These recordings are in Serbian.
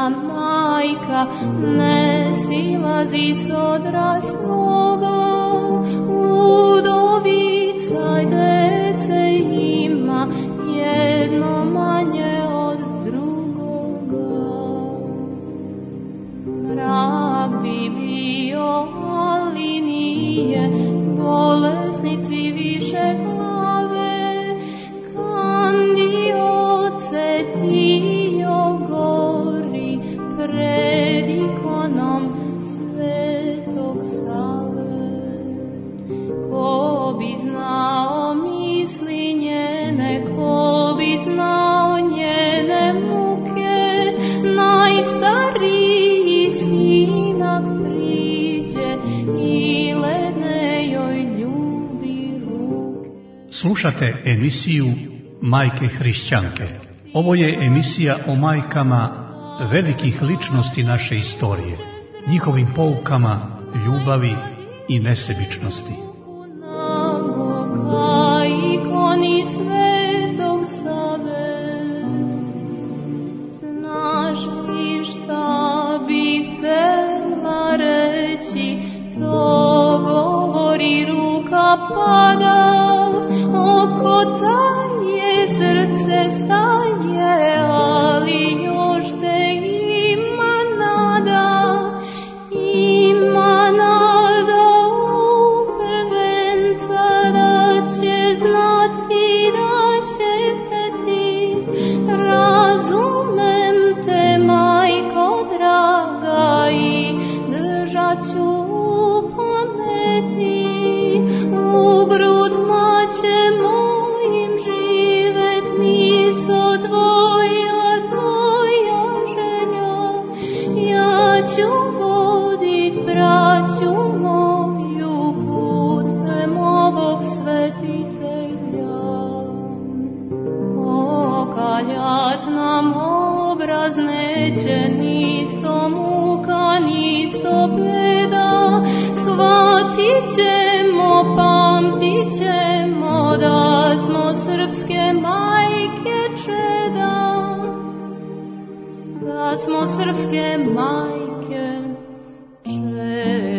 majka ne silazi s odra svoga, udovica dece ima jedno manje od drugoga. Drag bi bio, ali nije, bolesnici više glave, kandioce dio gori pred ikonom Svetog Save. Ko bi znao misli njene, ko bi znao njene muke, najstariji sinak priđe i ledne joj ljubi ruke. Slušate emisiju Majke hrišćanke. Ovo je emisija o majkama velikih ličnosti naše istorije, njihovim poukama, ljubavi i nesebičnosti. Ikoni Svetog Save, znaš li šta bih htela reći, to govori ruka pada, oko taje srce staje, ali još te ima nada u prvenca, da će znati, da će hteti. Razumem te, majko draga, i držat ću u pameti, u grudma će mojim živet miso tvoja želja. Ja ću vodit braću moju putem ovog svetitelja. Okaljat nam obraz neće, nisto muka, nisto beda, shvatit ćemo, pamtit ćemo da smo srpske majke čeda, da smo srpske majke čeda.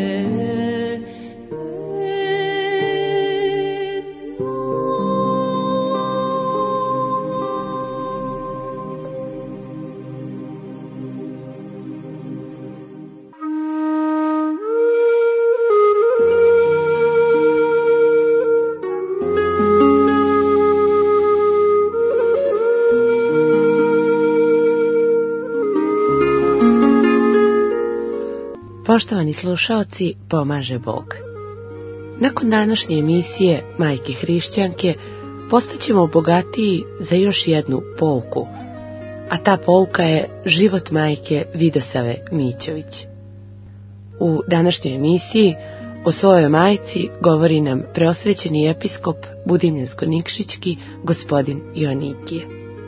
Poštovani slušaoci, pomaže Bog. Nakon današnje emisije Majke hrišćanke postaćemo bogatiji za još jednu pouku, a ta pouka je život majke Vidosave Mićović. U današnjoj emisiji o svojoj majci govori nam preosvećeni episkop Budimljansko-Nikšićki gospodin Joannikije.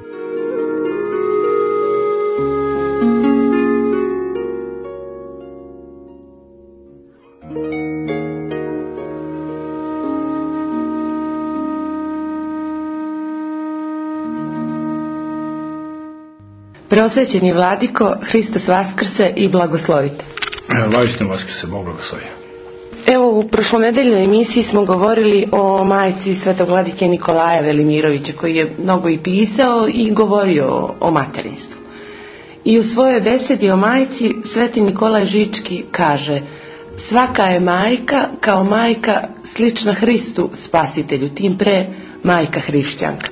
Preosvećeni vladiko, Hristos vaskrse i blagoslovite. Vaistinu vaskrse, Bog blagoslovi. Evo, u prošlonedeljnoj emisiji smo govorili o majci svetog vladike Nikolaja Velimirovića, koji je mnogo i pisao i govorio o materinstvu. I u svojoj besedi o majci sveti Nikolaj Žički kaže: svaka je majka kao majka slična Hristu spasitelju, tim pre majka hrišćanka.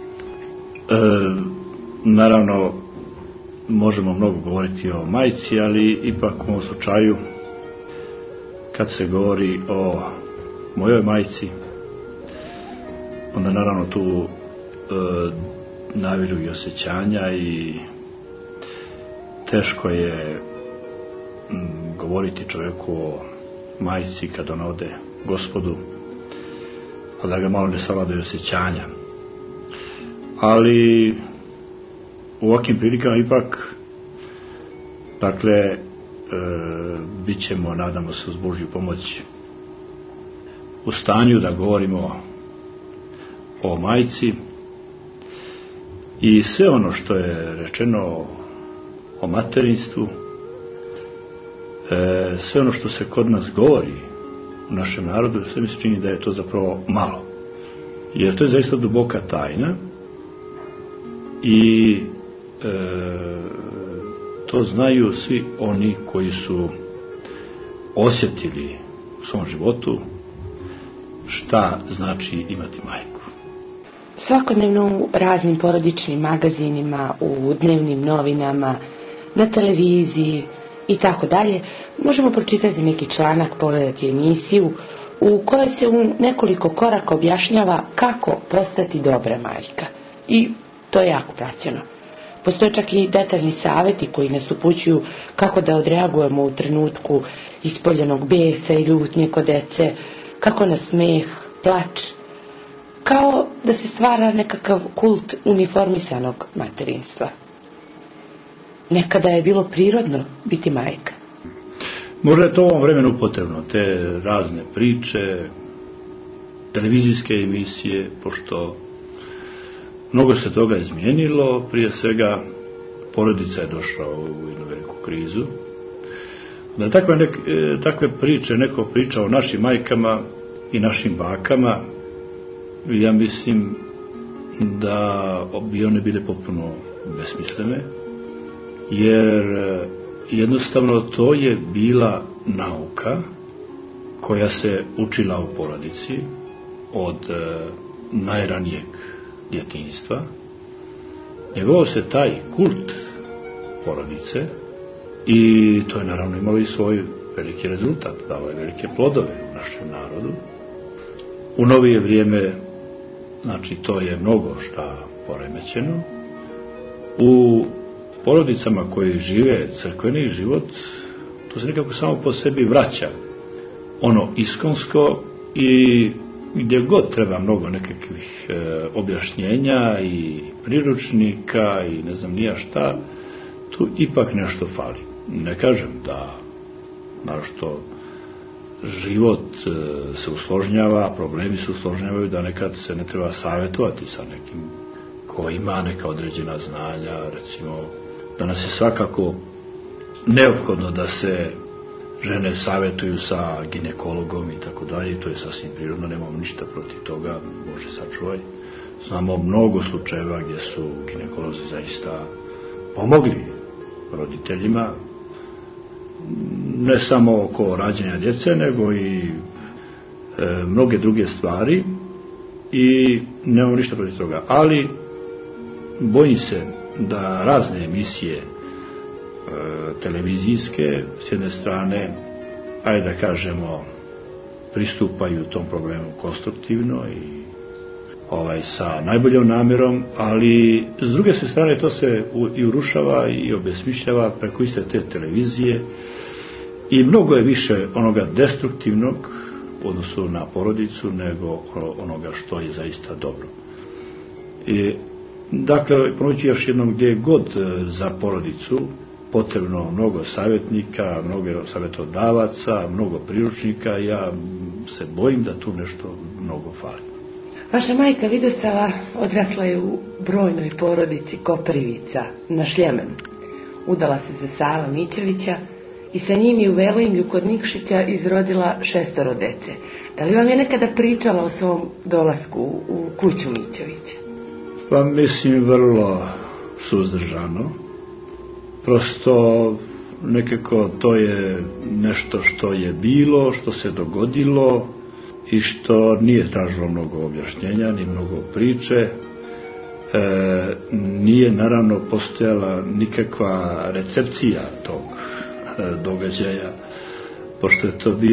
Naravno, možemo mnogo govoriti o majci, ali ipak u ovom slučaju, kad se govori o mojoj majci, onda naravno tu naviru i osjećanja i teško je govoriti čovjeku o majci kad on ode Gospodu, a da ga malo ne savladaju osjećanja. Ali u ovakvim prilikama ipak, dakle, bit ćemo, nadamo se uz Božju pomoć, u stanju da govorimo o majci i sve ono što je rečeno o materinstvu sve ono što se kod nas govori u našem narodu, sve mi se čini da je to zapravo malo. Jer to je zaista duboka tajna i to znaju svi oni koji su osjetili u svom životu šta znači imati majku. Svakodnevno u raznim porodičnim magazinima, u dnevnim novinama, na televiziji i tako dalje, možemo pročitati neki članak, pogledati emisiju u kojoj se u nekoliko koraka objašnjava kako postati dobra majka. I to je jako praćeno. Postoje čak i detaljni savjeti koji nas upućuju kako da odreagujemo u trenutku ispoljenog besa i ljutnje kod dece, kako na smeh, plač, kao da se stvara nekakav kult uniformisanog materinstva. Nekada je bilo prirodno biti majka. Možda je to u ovom vremenu potrebno, te razne priče, televizijske emisije, pošto mnogo se toga izmijenilo, prije svega porodica je došla u jednu veliku krizu. Da takve priče, neko priča o našim majkama i našim bakama, ja mislim da bi one bile potpuno besmislene, jer jednostavno to je bila nauka koja se učila u porodici od najranijeg djetinjstva. Njegovao se taj kult porodice i to je naravno imalo i svoj veliki rezultat, dao je velike plodove u našem narodu. U novije vrijeme, znači to je mnogo šta poremećeno. U porodicama koji žive crkveni život, to se nekako samo po sebi vraća. Ono iskonsko i gdje god treba mnogo nekakvih objašnjenja i priručnika i ne znam nija šta, tu ipak nešto fali. Ne kažem da našto život se usložnjava, problemi se usložnjavaju, da nekad se ne treba savjetovati sa nekim ko ima neka određena znanja, recimo danas je svakako neophodno da se žene savjetuju sa ginekologom i tako dalje, to je sasvim prirodno, nemamo ništa protiv toga, Bože sačuvaj. Znamo mnogo slučajeva gdje su ginekolozi zaista pomogli roditeljima, ne samo oko rađanja djece, nego i mnoge druge stvari i nemamo ništa protiv toga. Ali bojim se da razne emisije televizijske s jedne strane, ajde da kažemo, pristupaju tom problemu konstruktivno i sa najboljom namjerom, ali s druge strane to se i urušava i obesmišljava preko iste te televizije i mnogo je više onoga destruktivnog u odnosu na porodicu nego onoga što je zaista dobro. I, dakle, ponovit ću još jednom, gdje god za porodicu potrebno mnogo savjetnika, mnogo savjetodavaca, mnogo priručnika, ja se bojim da tu nešto mnogo fali. Vaša majka Vidosava odrasla je u brojnoj porodici Koprivica na Šljemenu. Udala se za Sava Mićevića i sa njim i u Velojimlju kod Nikšića izrodila 6 dece. Da li vam je nekada pričala o svom dolasku u kuću Mićevića? Pa mislim vrlo suzdržano. Prosto nekako to je nešto što je bilo, što se dogodilo i što nije tražilo mnogo objašnjenja, ni mnogo priče. Nije naravno postojala nikakva recepcija tog događaja, pošto je to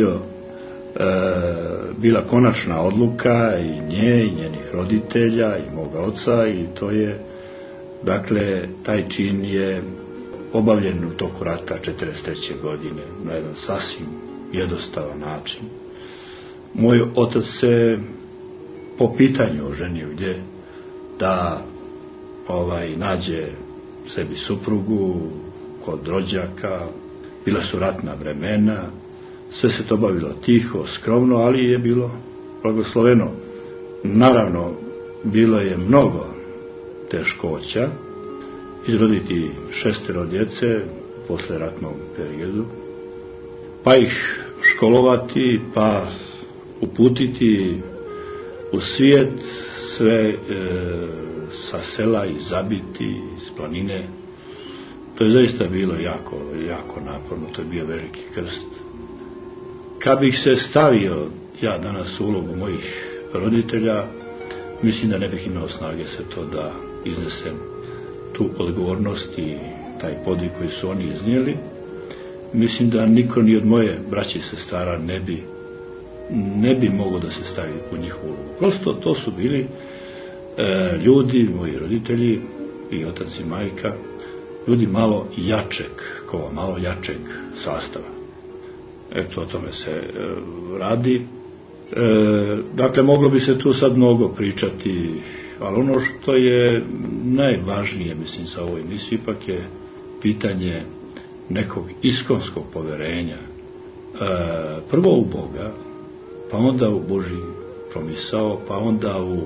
bila konačna odluka i nje i njenih roditelja i moga oca i to je, dakle, taj čin je obavljen u toku rata 1943. godine na jedan sasvim jednostavan način. Moj otac se po pitanju oženio gdje da nađe sebi suprugu kod rođaka, bila su ratna vremena, sve se to bavilo tiho, skromno, ali je bilo blagosloveno. Naravno, bilo je mnogo teškoća, izroditi 6 djece u posleratnom periodu pa ih školovati, pa uputiti u svijet, sve sa sela i zabiti, iz planine. To je zaista bilo jako, jako naporno, to je bio veliki krst. Kad bih se stavio ja danas u ulogu mojih roditelja, mislim da ne bih imao snage se to da iznesem tu odgovornost i taj podvig koji su oni iznijeli. Mislim da niko ni od moje braće i sestara ne bi mogao da se stavi u njihovu ulogu. Prosto to su bili ljudi, moji roditelji i otac i majka, ljudi malo jačeg sastava. Eto, o tome se radi. Dakle, moglo bi se tu sad mnogo pričati, ali ono što je najvažnije, mislim, za ovu emisiju ipak je pitanje nekog iskonskog poverenja. Prvo u Boga, pa onda u Božji promisao, pa onda u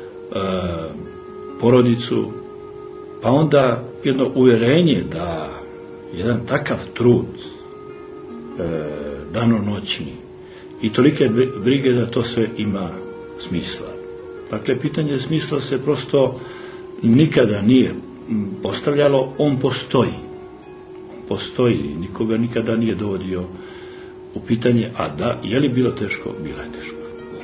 porodicu, pa onda jedno uvjerenje da jedan takav trud danonoćni i tolike brige da to sve ima smisla. Dakle, pitanje smisla se prosto nikada nije postavljalo, on postoji, nikoga nikada nije dovodio u pitanje, a da, je li bilo teško? Bilo je teško.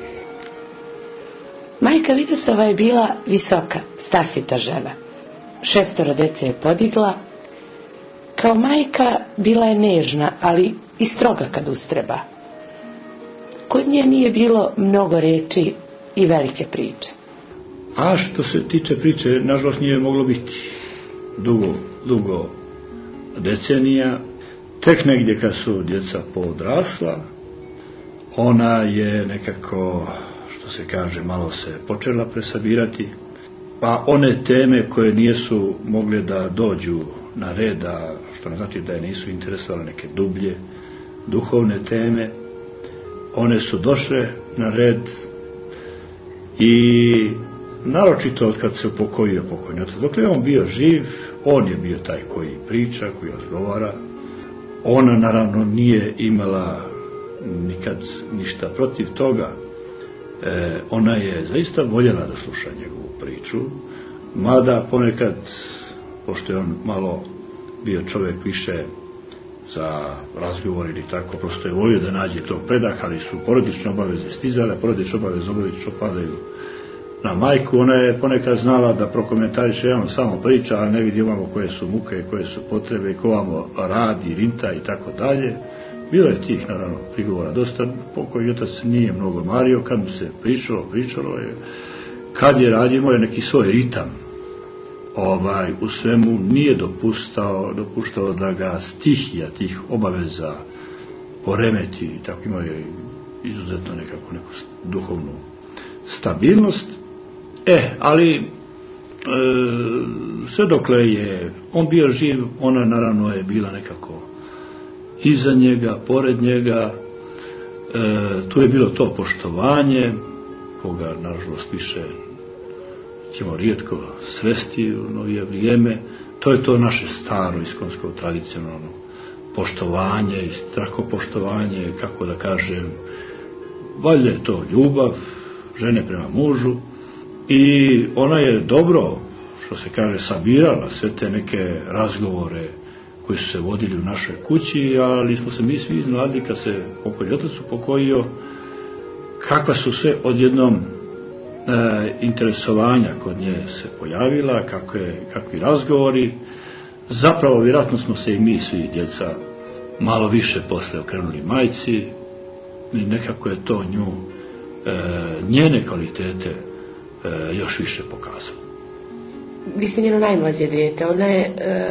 Majka Vidoslava je bila visoka, stasita žena. 6 dece je podigla. Kao majka bila je nežna, ali i stroga kad ustreba. Kod nje nije bilo mnogo reči i velike priče. A što se tiče priče, nažalost nije moglo biti dugo decenija. Tek negdje kad su djeca podrasla, ona je nekako, što se kaže, malo se počela presabirati, pa one teme koje nisu mogle da dođu na red, što ne znači da je nisu interesovale neke dublje duhovne teme, one su došle na red i naročito od kad se upokojio pokojni otac. Dok je on bio živ, on je bio taj koji priča, koji razgovara. Ona naravno nije imala nikad ništa protiv toga. Ona je zaista voljela da sluša njegovu priču, mada ponekad, pošto je on malo bio čovjek više za razgovor ili tako, prosto je volio da nađe tog predaha, ali su porodične obaveze stizale, porodične obaveze obavezno padaju na majku. Ona je ponekad znala da prokomentariše, on samo priča, a ne vidi ovamo koje su muke, koje su potrebe, ko vamo radi, rinta i tako dalje. Bilo je tih, naravno, prigovora dosta. Pokojni otac nije mnogo mario, kad mu se pričalo je. Kad je radio, imao je neki svoj ritam. U svemu nije dopuštao da ga stihija tih obaveza poremeti, tako imao je izuzetno neku duhovnu stabilnost. Ali sve dokle je on bio živ, ona naravno je bila nekako iza njega, pored njega. Tu je bilo to poštovanje, koga nažalost više ćemo rijetko svesti u novije vrijeme. To je to naše staro iskonsko tradicionalno poštovanje i strahopoštovanje, kako da kažem, valjda je to ljubav žene prema mužu, i ona je dobro, što se kaže, sabirala sve te neke razgovore koji su se vodili u našoj kući, ali smo se mi svi iznenadili kad se pokojni otac upokojio, kakva su sve odjednom interesovanja kod nje se pojavila, kakvi razgovori. Zapravo vjerojatno smo se i mi svi djeca malo više posle okrenuli majci i nekako je to nju, njene kvalitete još više pokazalo. Vi ste njeno najmlađe dijete. Ona je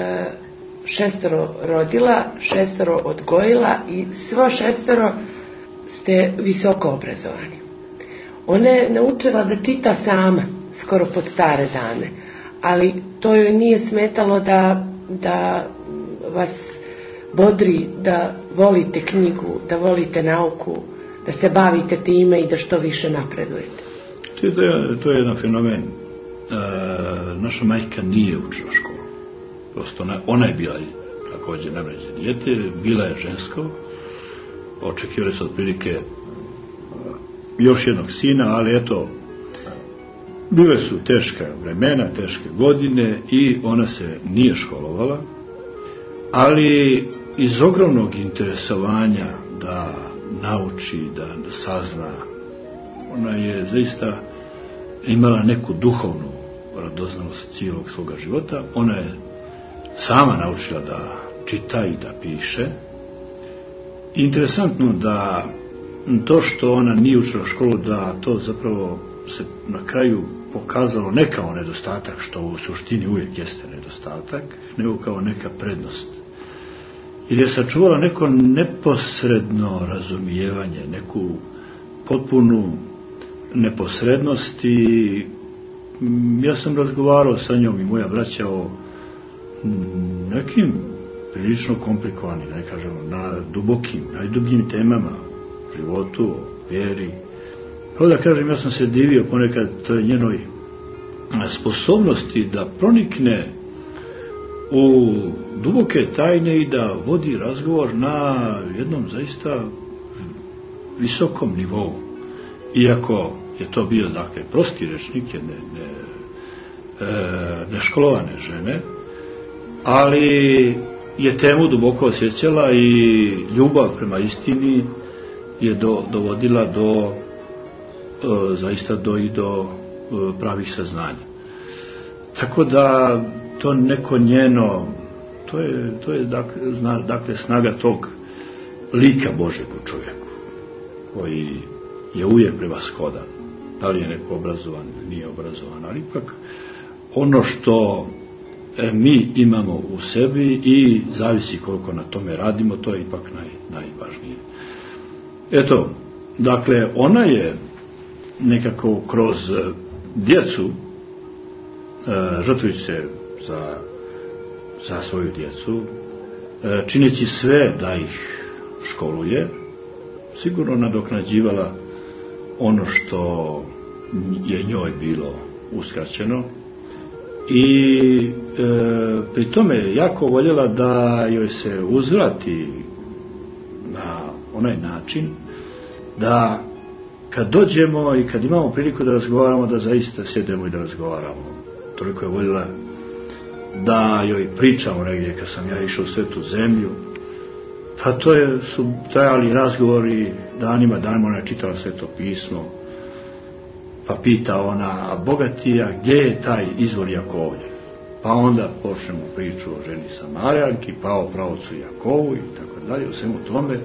6 rodila, 6 odgojila i svo 6 ste visoko obrazovani. Ona je naučila da čita sama, skoro pod stare dane, ali to joj nije smetalo da vas bodri, da volite knjigu, da volite nauku, da se bavite time i da što više napredujete. To je jedan fenomen. Naša majka nije učila školu. Prosto ona je bila također najmlađe dijete, bila je žensko, očekivali su otprilike još jednog sina, ali eto, bile su teška vremena, teške godine i ona se nije školovala, ali iz ogromnog interesovanja da nauči, da sazna, ona je zaista imala neku duhovnu radoznalost cijelog svoga života. Ona je sama naučila da čita i da piše. Interesantno da to što ona nije učila školu, da to zapravo se na kraju pokazalo ne kao nedostatak, što u suštini uvijek jeste nedostatak, nego kao neka prednost. Jer je sačuvala neko neposredno razumijevanje, neku potpunu neposrednost i ja sam razgovarao sa njom i moja braća o nekim prilično komplikovanim, ne kažemo, na dubokim, najdubljim temama u životu, o vjeri. Prvo da kažem, ja sam se divio ponekad toj njenoj sposobnosti da pronikne u duboke tajne i da vodi razgovor na jednom zaista visokom nivou. Iako je to bio, dakle, prosti rečnik jedne neškolovane žene, ali je temu duboko osjećala i ljubav prema istini je dovodila do zaista do pravih saznanja. Tako da to neko njeno, to je dakle snaga tog lika Božeg u čovjeku, koji je uvijek prevashodan. Da li je neko obrazovan ili nije obrazovan, ali ipak ono što mi imamo u sebi i zavisi koliko na tome radimo, to je ipak najvažnije. Eto, dakle, ona je nekako kroz djecu, žrtvujući se za svoju djecu, čineći sve da ih školuje, sigurno nadoknađivala ono što je njoj bilo uskraćeno i pri tome je jako voljela da joj se uzvrati na onaj način da kad dođemo i kad imamo priliku da razgovaramo, da zaista sjedemo i da razgovaramo. Toliko je voljela da joj pričamo negdje kad sam ja išao u Svetu zemlju, pa su trajali razgovori danima, ona je čitala Sveto pismo, pa pita ona, a bogatija, gdje je taj izvor Jakovljev? Pa onda počnemo priču o ženi Samarijanki, pa o praocu Jakovu i tako dalje, o svemu tome,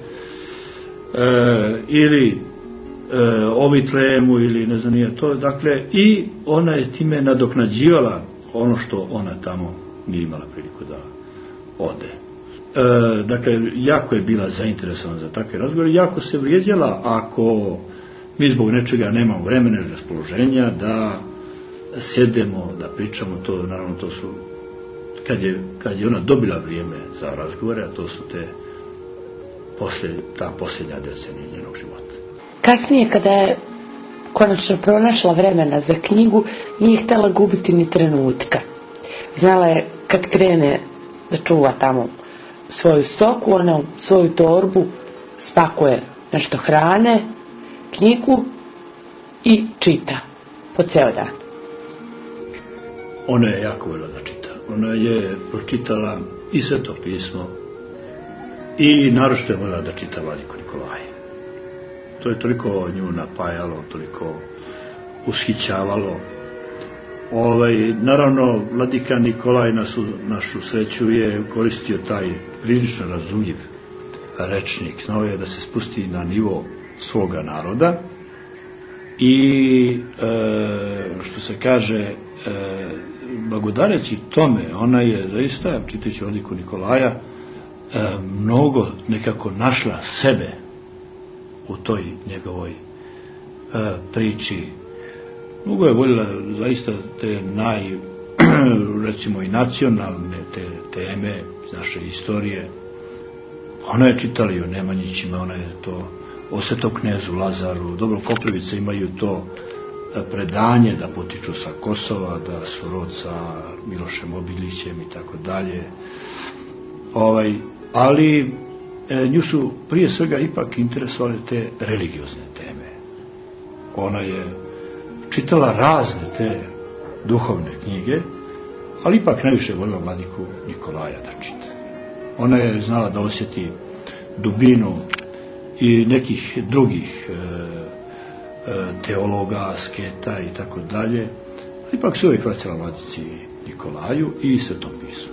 ili o Vitlejemu ili ne znam nije to, dakle, i ona je time nadoknađivala ono što ona tamo nije imala priliku da ode. Dakle, jako je bila zainteresovana za takve razgovore, jako se vrijeđala ako mi zbog nečega nemamo vremena i raspoloženja da sjedemo, da pričamo, to naravno to su, kad je ona dobila vrijeme za razgovore, a to su ta posljednja decenija njenog života. Kasnije, kada je konačno pronašla vremena za knjigu, nije htjela gubiti ni trenutka. Znala je kad krene da čuva tamo svoju stoku, ona u svoju torbu spakuje nešto hrane, knjigu i čita po ceo dan. Ona je jako voljela da čita. Ona je pročitala i Sveto pismo i naročito je voljela da čita Vladiku Nikolaja. To je toliko nju napajalo, toliko ushićavalo. Naravno, Vladika Nikolaj našu sreću je koristio taj prilično razumljiv rečnik. Znao je da se spusti na nivo svoga naroda i što se kaže, blagodareći tome, ona je zaista, čitajući Vladiku Nikolaja, mnogo nekako našla sebe u toj njegovoj priči. Mnogo je voljela zaista te recimo i nacionalne te teme iz naše istorije. Ona je čitala i o Nemanjićima, ona je to o Svetom knezu Lazaru. Dobro, Koprivice imaju to predanje da potiču sa Kosova, da su rod sa Milošem Obilićem i tako dalje. Ali nju su prije svega ipak interesovale te religiozne teme. Ona je čitala razne te duhovne knjige, ali ipak najviše voljela vladiku Nikolaja da čita. Ona je znala da osjeti dubinu i nekih drugih teologa, asketa i tako dalje. Ipak se uvijek vraćala vladici Nikolaju i Svetom pismu.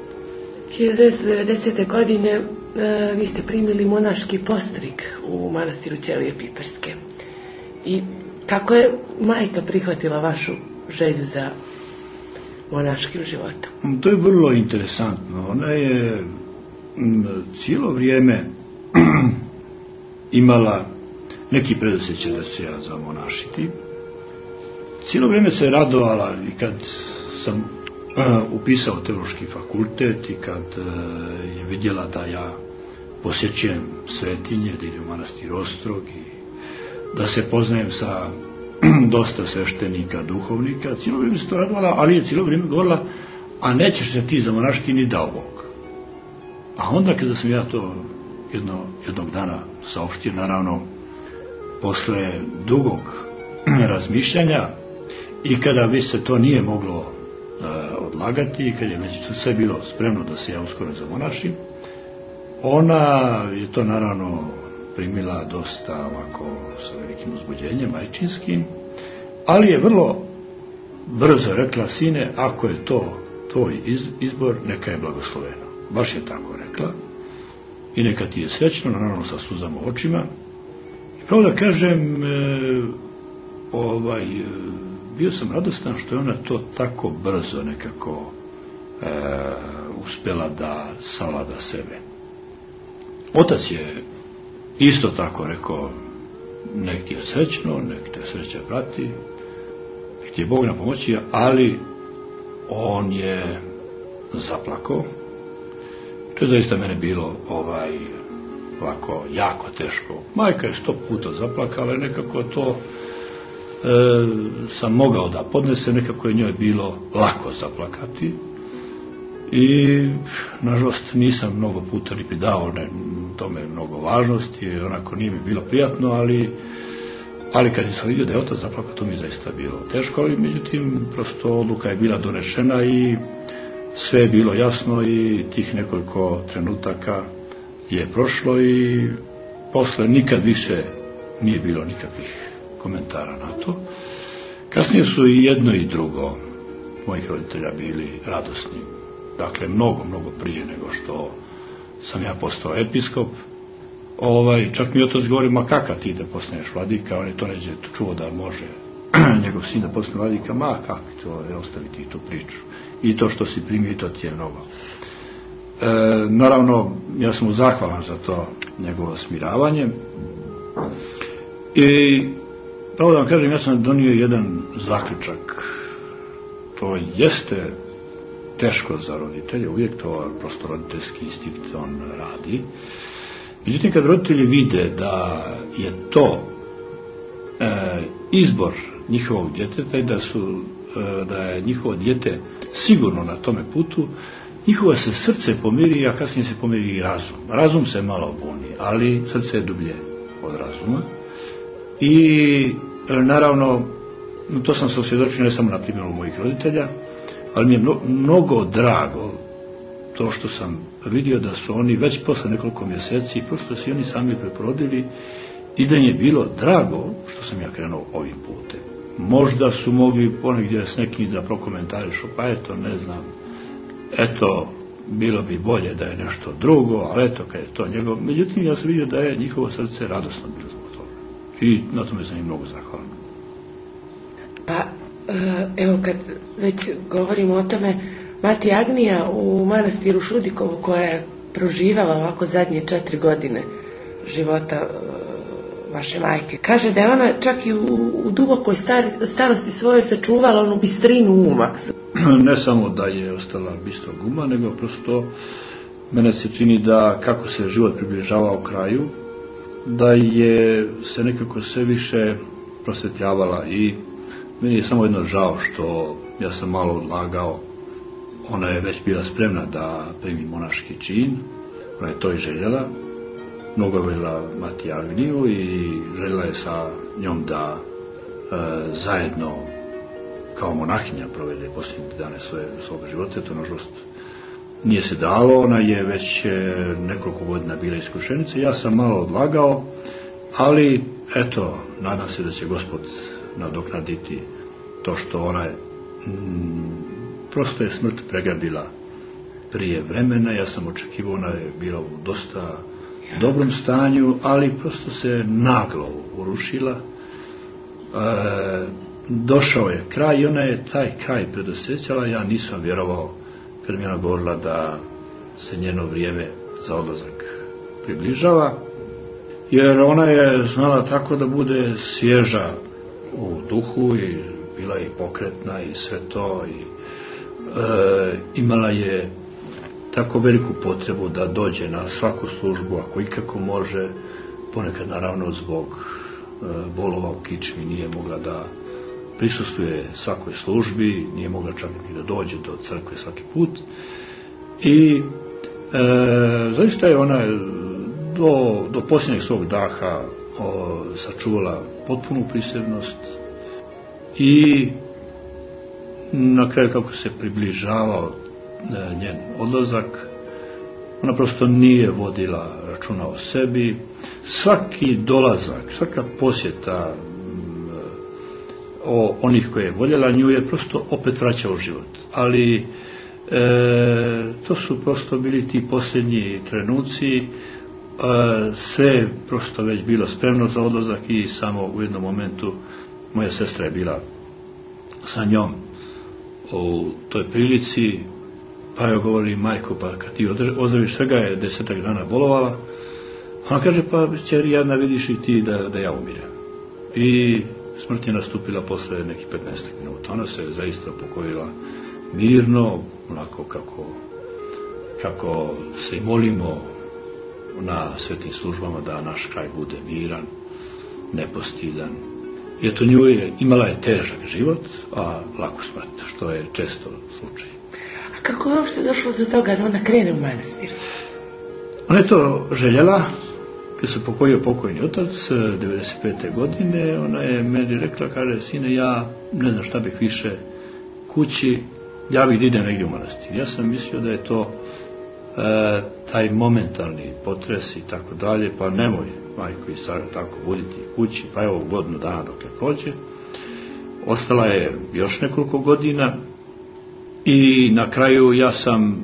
1990. godine vi ste primili monaški postrig u manastiru Ćelije Piperske. I kako je majka prihvatila vašu želju za monaškim životom? To je vrlo interesantno. Ona je cijelo vrijeme imala neki predosjećaj da se ja zamonašiti. Cijelo vrijeme se radovala i kad sam upisao teološki fakultet i kad je vidjela da ja posjećujem svetinje, da idem u manastir Ostrog i da se poznajem sa dosta sveštenika, duhovnika, cijelo vrijeme se to radovala, ali je cijelo vrijeme govorila, a nećeš se ti zamonašiti ni dao Bog. A onda kada sam ja to jednog dana saopštio, naravno posle dugog razmišljanja i kada već se to nije moglo odlagati i kad je već sve bilo spremno da se ja uskoro zamonašim, ona je to naravno primila dosta ovako sa velikim uzbuđenjem majčinskim, ali je vrlo brzo rekla, sine, ako je to tvoj izbor, neka je blagosloveno. Baš je tako rekla i neka ti je srećno, naravno sa suzama u očima. I pravo da kažem, bio sam radostan što je ona to tako brzo nekako uspjela da savlada sebe. Otac je isto tako rekao, nek ti je srećno, nek te sreća prati, nek ti je Bog na pomoći, ali on je zaplakao. To je zaista mene bilo ovako jako teško. Majka je 100 puta zaplakala, nekako to sam mogao da podnesem, nekako je njoj bilo lako zaplakati i nažalost nisam mnogo puta ni pridao tome mnogo važnosti, onako nije mi bilo prijatno, ali kad sam vidio da je otac zaplakao, to mi je zaista bilo teško, ali međutim prosto odluka je bila donešena i sve je bilo jasno i tih nekoliko trenutaka je prošlo i posle nikad više nije bilo nikakvih komentara na to. Kasnije su i jedno i drugo mojih roditelja bili radosni. Dakle, mnogo prije nego što sam ja postao episkop. Čak mi otac govori, ma kakav ti da postaneš vladika, on je to neđe čuo da može njegov sin da postane vladika, ma kakvi to je, ostaviti tu priču. I to što si primio, to ti je mnogo. Naravno, ja sam mu zahvalan za to njegovo smiravanje. I pravo da vam kažem, ja sam donio jedan zaključak. To jeste teško za roditelje, uvijek to prosto roditeljski instinkt on radi. Međutim, kad roditelji vide da je to izbor njihovog djeteta i da je njihovo dijete sigurno na tome putu, njihovo se srce pomiri, a kasnije se pomiri i razum. Razum se malo buni, ali srce je dublje od razuma. I naravno, to sam se osvjedočio ne samo na primjeru mojih roditelja, ali mi je mnogo drago to što sam vidio da su oni već posle nekoliko mjeseci prosto si oni sami preporodili i da im je bilo drago što sam ja krenuo ovim putem. Možda su mogli ponegdje s nekim da prokomentarišu, pa eto, ne znam, eto, bilo bi bolje da je nešto drugo, ali eto, kad je to njegov. Međutim, ja sam vidio da je njihovo srce radosno bilo zbog toga. I na tome sam im mnogo zahvalan. Pa, evo kad već govorimo o tome, mati Agnija u manastiru Šudikovu, koja je proživala ovako zadnje 4 godine života vaše majke, kaže da je ona čak i u dubokoj starosti svojoj sačuvala onu bistrinu uma. Ne samo da je ostala bistrog uma, nego prosto mene se čini da kako se život približavao kraju, da je se nekako sve više prosvetljavala i meni je samo jedno žao što ja sam malo odlagao. Ona je već bila spremna da primi monaški čin, ona je to i željela, mnogo voljela mati Agniju i željela je sa njom da zajedno kao monahinja provede posljednje dane svog života. To nažalost nije se dalo, ona je već nekoliko godina bila iskušenica. Ja sam malo odlagao, ali eto, nadam se da će Gospod nadoknaditi to što ona je prosto je smrt pregrabila prije vremena. Ja sam očekivao, ona je bila u dosta dobrom stanju, ali prosto se naglo urušila. Došao je kraj i ona je taj kraj predosjećala. Ja nisam vjerovao kad mi je ona govorila da se njeno vrijeme za odlazak približava, jer ona je znala tako da bude svježa u duhu i bila je pokretna i sve to i imala je tako veliku potrebu da dođe na svaku službu ako ikako može. Ponekad naravno zbog bolova u kičmi nije mogla da prisustvuje svakoj službi, nije mogla čak ni da dođe do crkve svaki put i zaista je ona do posljednjeg svog daha sačuvala potpunu prisebnost i na kraju kako se približavao njen odlazak, ona prosto nije vodila računa o sebi. Svaki dolazak, svaka posjeta onih koje je voljela nju je prosto opet vraćao život. Ali to su prosto bili ti posljednji trenuci, sve prosto već bilo spremno za odlazak i samo u jednom momentu moja sestra je bila sa njom u toj prilici, pa joj govori: majko, pa kad ti ozdraviš, svega je 10 dana bolovala. Ona kaže: pa ćeri jadna, vidiš i ti da ja umirem. I smrt je nastupila posle nekih 15 minuta. Ona se zaista pokojila mirno, onako kako se i molimo na svetim službama da naš kraj bude miran, nepostidan. I eto, nju je imala je težak život, a laku smrt, što je često slučaj. A kako je uopšte došlo do toga da ona krene u manastir? Ona je to željela. Kad se pokojio pokojni otac 95. godine, ona je meni rekla, kaže: sine, ja ne znam šta bih više kući, ja bih da idem negdje u manastir. Ja sam mislio da je to taj momentalni potres i tako dalje, pa nemoj, majko i Sara, tako buditi kući, pa evo godinu dana dok ne prođe. Ostala je još nekoliko godina i na kraju ja sam,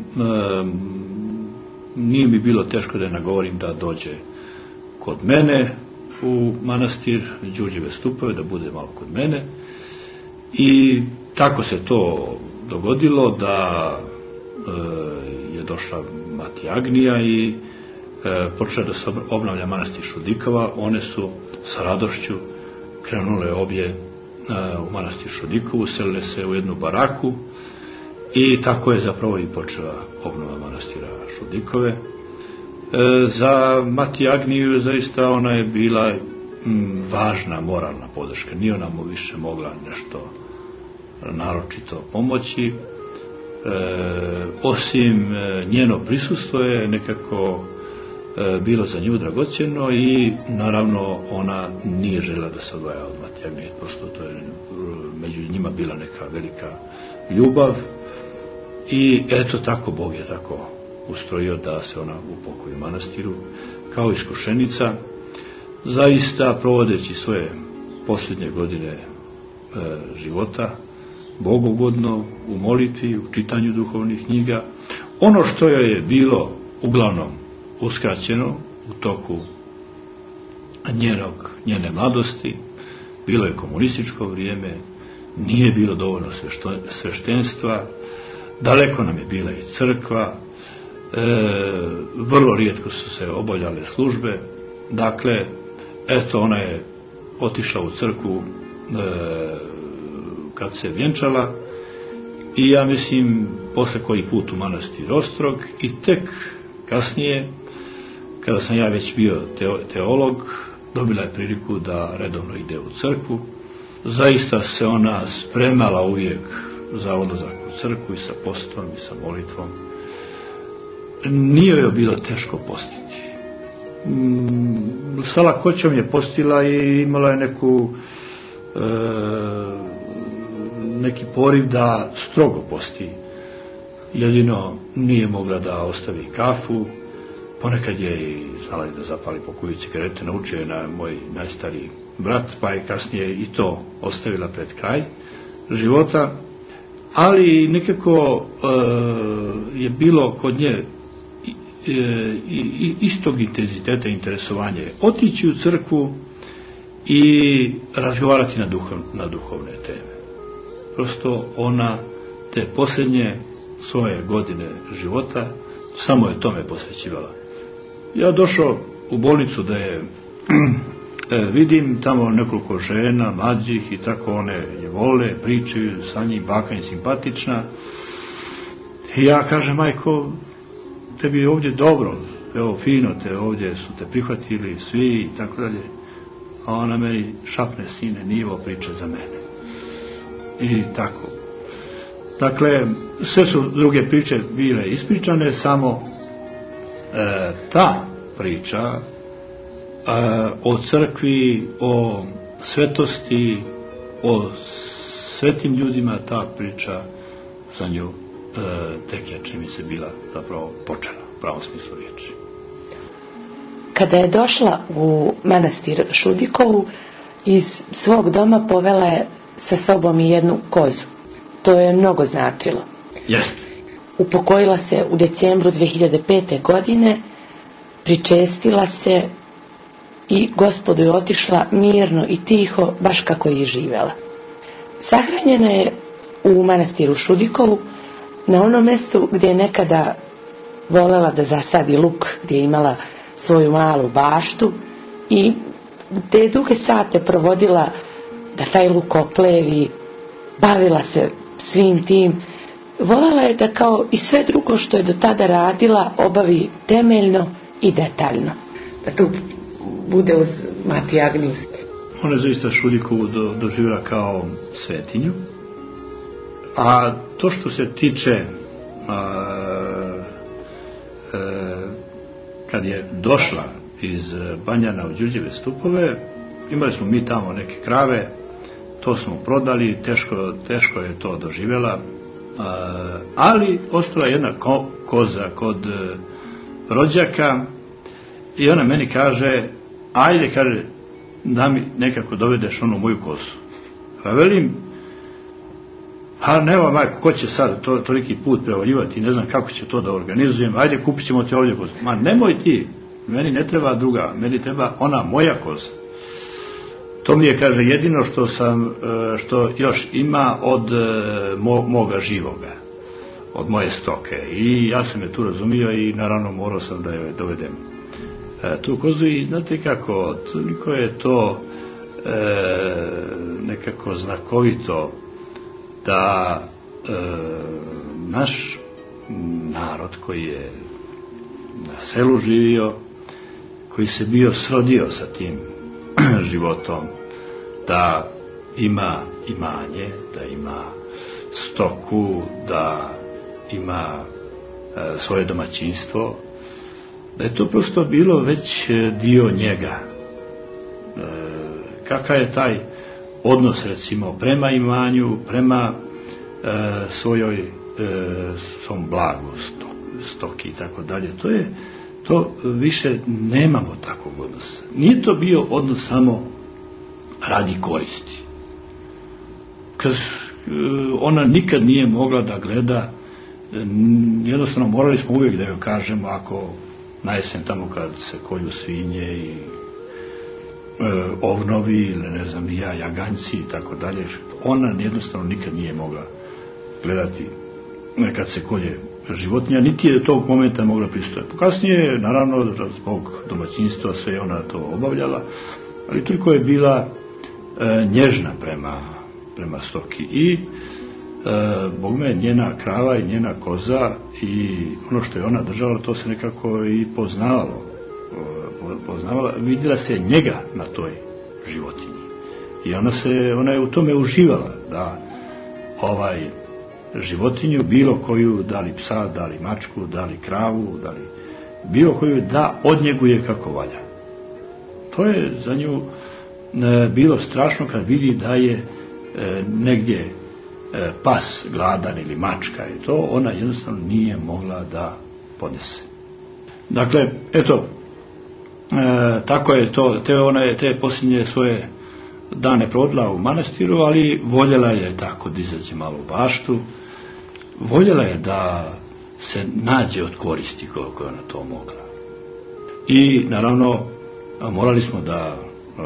nije mi bilo teško da je nagovorim da dođe kod mene u manastir Đurđeve Stupove, da bude malo kod mene. I tako se to dogodilo da je došla mati Agnija i počela da se obnavlja manastir Šudikova. One su sa radošću krenule obje u manastir Šudikovu, uselile se u jednu baraku i tako je zapravo i počela obnova manastira Šudikove. Za mati Agniju zaista ona je bila važna moralna podrška. Nije ona mu više mogla nešto naročito pomoći. Osim njeno prisustvo je nekako bilo za nju dragocjeno i naravno ona nije željela da se odvaja od mati Agnije. Prosto to je među njima bila neka velika ljubav i eto tako Bog je tako ustrojio da se ona upokoji u manastiru kao iskušenica, zaista provodeći svoje posljednje godine života bogogodno, u molitvi, u čitanju duhovnih knjiga. Ono što joj je bilo uglavnom uskraćeno u toku njene mladosti, bilo je komunističko vrijeme, nije bilo dovoljno sveštenstva, daleko nam je bila i crkva, vrlo rijetko su se obavljale službe. Dakle, eto, ona je otišla u crkvu kad se vjenčala i ja mislim posle koji put u manastir Ostrog i tek kasnije, kada sam ja već bio teolog, dobila je priliku da redovno ide u crkvu. Zaista se ona spremala uvijek za odlazak u crkvu i sa postom i sa molitvom. Nije joj bilo teško postiti. sa lakoćom je postila i imala je neki poriv da strogo posti. Jedino nije mogla da ostavi kafu, ponekad je i znala da zapali po koju cigarete, naučio je na moj najstariji brat, pa je kasnije i to ostavila pred kraj života, ali nekako je bilo kod nje istog intenziteta interesovanja, otići u crkvu i razgovarati na duhovne teme. Prosto ona te posljednje svoje godine života samo je tome posvećivala. Ja došao u bolnicu da je vidim tamo nekoliko žena, mlađih i tako, one je vole, pričaju sa njim, baka je simpatična. I ja kažem, majko, tebi je ovdje dobro, evo fino te ovdje su te prihvatili svi i tako dalje. A ona meni šapne, sine, nije ovo priče za mene. I tako. Dakle, sve su druge priče bile ispričane, samo ta priča o crkvi, o svetosti, o svetim ljudima, ta priča za nju tek je, čini mi se, bila zapravo počela, u pravom smislu riječi. Kada je došla u manastir Šudikovu, iz svog doma povela je sa sobom i jednu kozu. To je mnogo značilo. Jeste. Upokojila se u decembru 2005. godine, pričestila se i Gospodu je otišla mirno i tiho, baš kako je živjela. Sahranjena je u manastiru Šudikovu, na onom mjestu gdje je nekada volela da zasadi luk, gdje je imala svoju malu baštu i gdje je duge sate provodila da taj luk oplevi, bavila se svim tim. Volela je da kao i sve drugo što je do tada radila obavi temeljno i detaljno. Da tu bude uz Mati Agnijevsku. Ona je zaista Šudikovu doživjela kao svetinju. A to što se tiče kad je došla iz Banjana u Đurđeve Stupove, imali smo mi tamo neke krave, to smo prodali, teško je to doživjela, ali ostala jedna koza kod rođaka i ona meni kaže, ajde, kaže, da mi nekako dovedeš onu moju kozu. Pa velim, a nema, majko, ko će sad toliki put prevaljivati, ne znam kako će to da organizujem, ajde, kupit ćemo te ovdje kozu. Ma nemoj ti, meni ne treba druga, meni treba ona moja koza. To mi je, kaže, jedino što još ima od moga živoga, od moje stoke. I ja sam je tu razumio i naravno morao sam da je dovedem tu kozu i znate kako, toliko je to nekako znakovito da naš narod koji je na selu živio, koji se bio srodio sa tim životom, da ima imanje, da ima stoku, da ima svoje domaćinstvo, da je to prosto bilo već dio njega. Kakav je taj odnos, recimo, prema imanju, prema svom blagu, stoki i tako dalje, to više nemamo takvog odnosa. Nije to bio odnos samo radi koristi. Ona nikad nije mogla da gleda, jednostavno morali smo uvijek da joj kažemo, ako na jesen tamo kad se kolju svinje i ovnovi ili ne znam ja, jaganjci i tako dalje, ona jednostavno nikad nije mogla gledati kad se kolje životinja, niti je do tog momenta mogla pristojati. Kasnije, naravno, zbog domaćinstva sve ona to obavljala, ali toliko je bila nježna prema stoki i bogme njena krava i njena koza i ono što je ona držala, to se nekako i poznavala, vidjela se njega na toj životinji i ona je u tome uživala, da životinju, bilo koju, da li psa, da li mačku, da li kravu, da li bilo koju, da odnjeguje kako valja. To je za nju bilo strašno kad vidi da je negdje pas gladan ili mačka i to, ona jednostavno nije mogla da podnese. Dakle, eto, tako je to, ona je te posljednje svoje dane provodila u manastiru, ali voljela je tako da izađe malo u baštu, voljela je da se nađe od koristi koliko je ona to mogla. I naravno morali smo da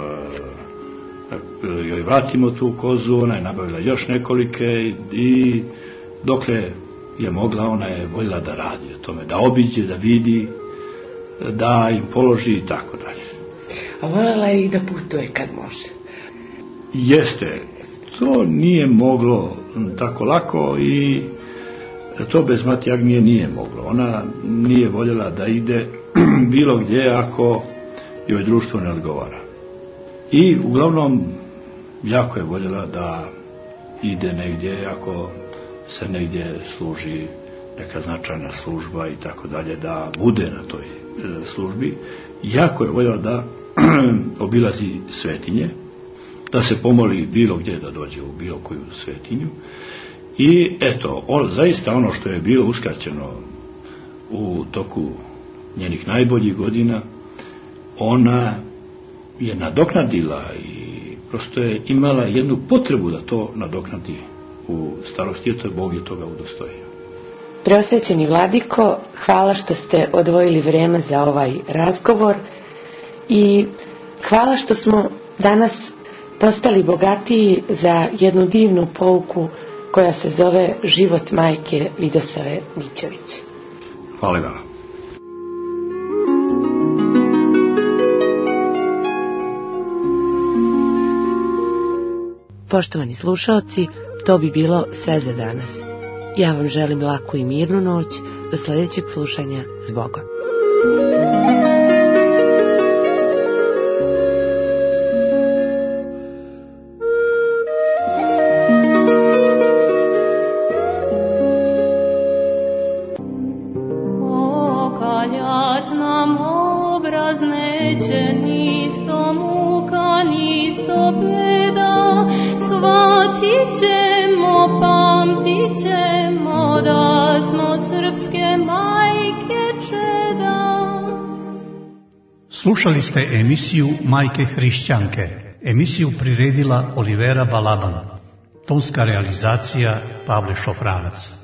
joj vratimo tu kozu, ona je nabavila još nekolike i dokle je mogla, ona je voljela da radi o tome, da obiđe, da vidi, da im položi i tako dalje. A voljela je i da putuje kad može. Jeste, to nije moglo tako lako i to bez Mati Agnije nije moglo. Ona nije voljela da ide bilo gdje ako joj društvo ne odgovara. I uglavnom jako je voljela da ide negdje ako se negdje služi neka značajna služba i tako dalje, da bude na toj službi. Jako je voljela da obilazi svetinje, da se pomoli bilo gdje, da dođe u bilo koju svetinju. I eto, zaista ono što je bilo uskraćeno u toku njenih najboljih godina, ona je nadoknadila i prosto je imala jednu potrebu da to nadoknadi u starosti, eto Bog je toga udostojio. Preosvećeni vladiko, hvala što ste odvojili vrijeme za ovaj razgovor i hvala što smo danas postali bogatiji za jednu divnu pouku koja se zove Život majke Vidosave Mićević. Hvala vam. Poštovani slušaoci, to bi bilo sve za danas. Ja vam želim laku i mirnu noć, do sljedećeg slušanja, s Bogom. Okaljat nam obraz neće, nisto muka, nisto beda, shvatit ćemo, pamtit ćemo da smo srpske majke čeda. Slušali ste emisiju Majke hrišćanke. Emisiju priredila Olivera Balaban. Tonska realizacija Pavle Šofranac.